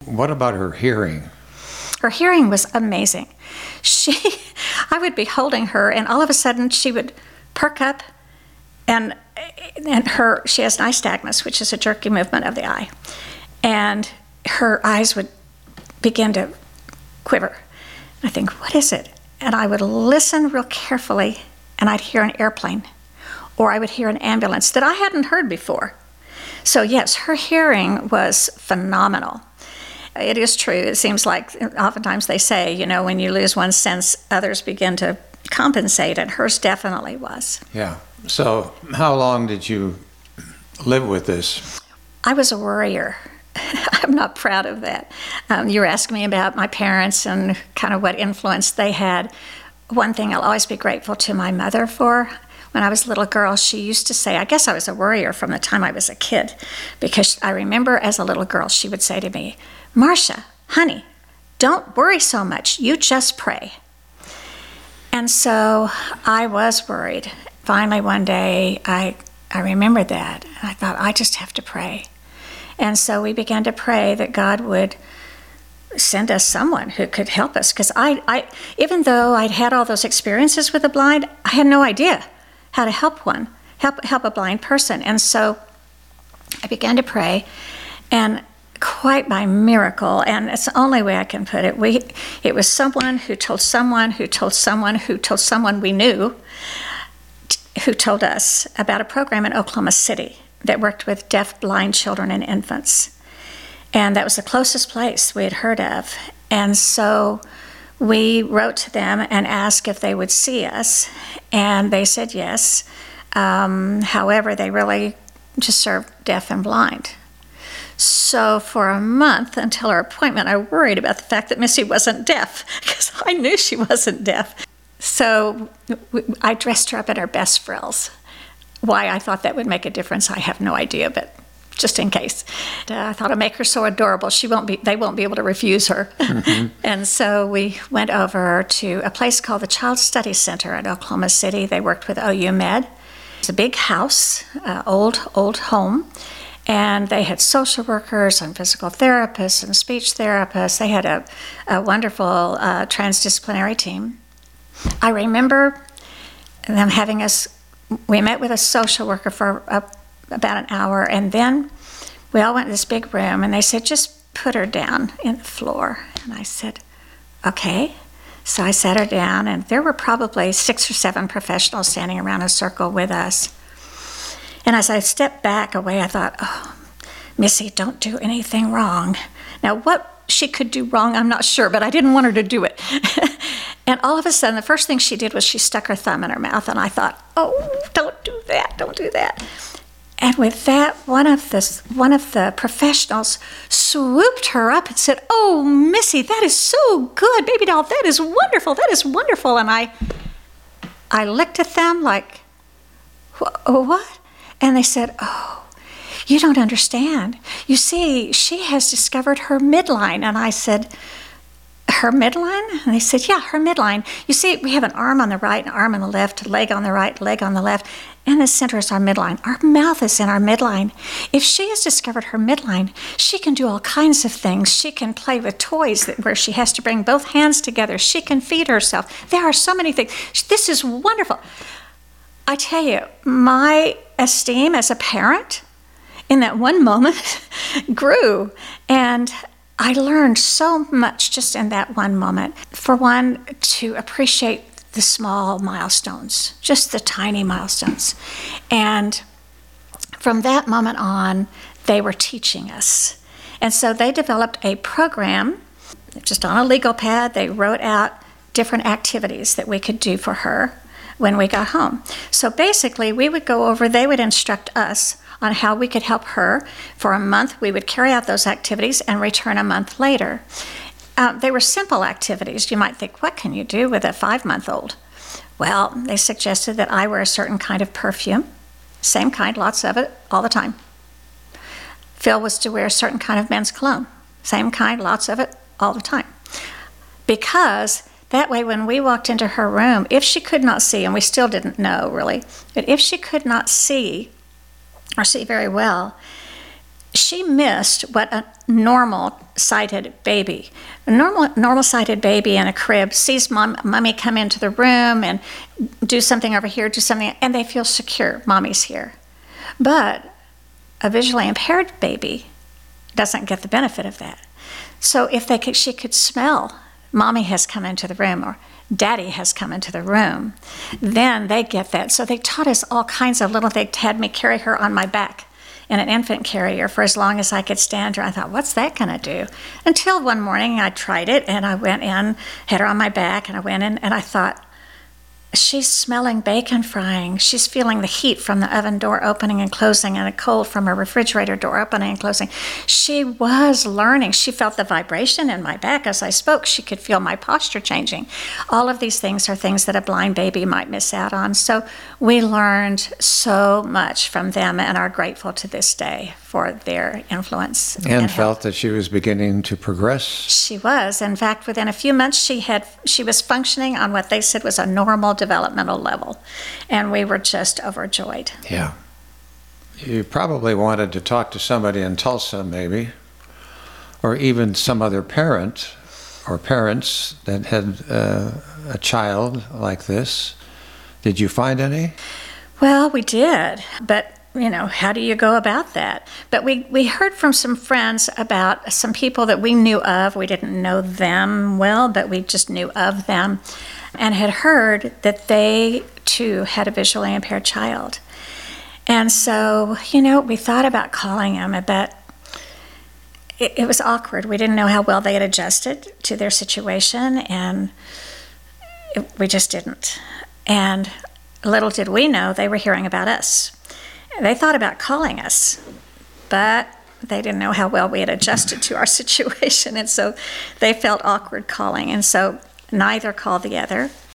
What about her hearing? Her hearing was amazing. I would be holding her, and all of a sudden she would perk up, and she has nystagmus, which is a jerky movement of the eye, and her eyes would begin to quiver. I think, what is it? And I would listen real carefully, and I'd hear an airplane, or I would hear an ambulance that I hadn't heard before. So yes, her hearing was phenomenal. It is true. It seems like oftentimes they say, when you lose one sense, others begin to compensate, and hers definitely was. Yeah. So how long did you live with this? I was a worrier. I'm not proud of that. You were asking me about my parents and kind of what influence they had. One thing I'll always be grateful to my mother for, when I was a little girl, she used to say, I guess I was a worrier from the time I was a kid, because I remember as a little girl, she would say to me, Marcia, honey, don't worry so much. You just pray. And so I was worried. Finally, one day, I remembered that. And I thought, I just have to pray. And so we began to pray that God would send us someone who could help us. Because I even though I'd had all those experiences with the blind, I had no idea how to help a blind person. And so I began to pray, and quite by miracle, and it's the only way I can put it, it was someone who told someone who told someone who told someone we knew, who told us about a program in Oklahoma City that worked with deaf, blind children and infants. And that was the closest place we had heard of. And so we wrote to them and asked if they would see us, and they said yes. However, they really just served deaf and blind. So for a month until our appointment, I worried about the fact that Missy wasn't deaf, because I knew she wasn't deaf. So I dressed her up in her best frills. Why I thought that would make a difference, I have no idea, but just in case. I thought I'd make her so adorable, they won't be able to refuse her. Mm-hmm. And so we went over to a place called the Child Study Center at Oklahoma City. They worked with OU Med. It's a big house, old home. And they had social workers and physical therapists and speech therapists. They had a wonderful transdisciplinary team. I remember them having us, we met with a social worker for about an hour, and then we all went to this big room, and they said, just put her down in the floor. And I said, okay. So I sat her down, and there were probably 6 or 7 professionals standing around a circle with us. And as I stepped back away, I thought, oh, Missy, don't do anything wrong. Now, what she could do wrong, I'm not sure, but I didn't want her to do it. And all of a sudden, the first thing she did was she stuck her thumb in her mouth, and I thought, oh, don't do that. And with that, one of the professionals swooped her up and said, oh, Missy, that is so good. Baby doll, that is wonderful. And I looked at them like, what? And they said, oh, you don't understand. You see, she has discovered her midline. And I said, her midline? And they said, yeah, her midline. You see, we have an arm on the right, an arm on the left, a leg on the right, leg on the left. In the center is our midline. Our mouth is in our midline. If she has discovered her midline, she can do all kinds of things. She can play with toys where she has to bring both hands together. She can feed herself. There are so many things. This is wonderful. I tell you, my esteem as a parent in that one moment grew, and I learned so much just in that one moment. For one, to appreciate the small milestones, just the tiny milestones. And from that moment on, they were teaching us. And so they developed a program, just on a legal pad. They wrote out different activities that we could do for her when we got home. So basically, we would go over, they would instruct us on how we could help her. For a month, we would carry out those activities and return a month later. They were simple activities. You might think, what can you do with a 5-month-old? Well, they suggested that I wear a certain kind of perfume, same kind, lots of it, all the time. Phil was to wear a certain kind of men's cologne, same kind, lots of it, all the time. Because that way, when we walked into her room, if she could not see, and we still didn't know really, but if she could not see or see very well, she missed what a normal-sighted baby, a normal-sighted baby in a crib sees mommy come into the room and do something over here, do something, and they feel secure. Mommy's here. But a visually impaired baby doesn't get the benefit of that. So if she could smell mommy has come into the room or daddy has come into the room, then they get that. So they taught us all kinds of little things. They had me carry her on my back in an infant carrier for as long as I could stand her. I thought, what's that going to do? Until one morning I tried it, and I went in, had her on my back, and I went in, and I thought, she's smelling bacon frying. She's feeling the heat from the oven door opening and closing and the cold from a refrigerator door opening and closing. She was learning. She felt the vibration in my back as I spoke. She could feel my posture changing. All of these things are things that a blind baby might miss out on. So we learned so much from them and are grateful to this day for their influence. And felt that she was beginning to progress. She was. In fact, within a few months, she was functioning on what they said was a normal developmental level, and we were just overjoyed. Yeah. You probably wanted to talk to somebody in Tulsa, maybe, or even some other parent or parents that had a child like this. Did you find any? Well, we did, but how do you go about that? But we heard from some friends about some people that we knew of. We didn't know them well, but we just knew of them, and had heard that they too had a visually impaired child. And so, we thought about calling them, but it was awkward. We didn't know how well they had adjusted to their situation, and we just didn't. And little did we know they were hearing about us. They thought about calling us, but they didn't know how well we had adjusted to our situation, and so they felt awkward calling. And so neither called the other.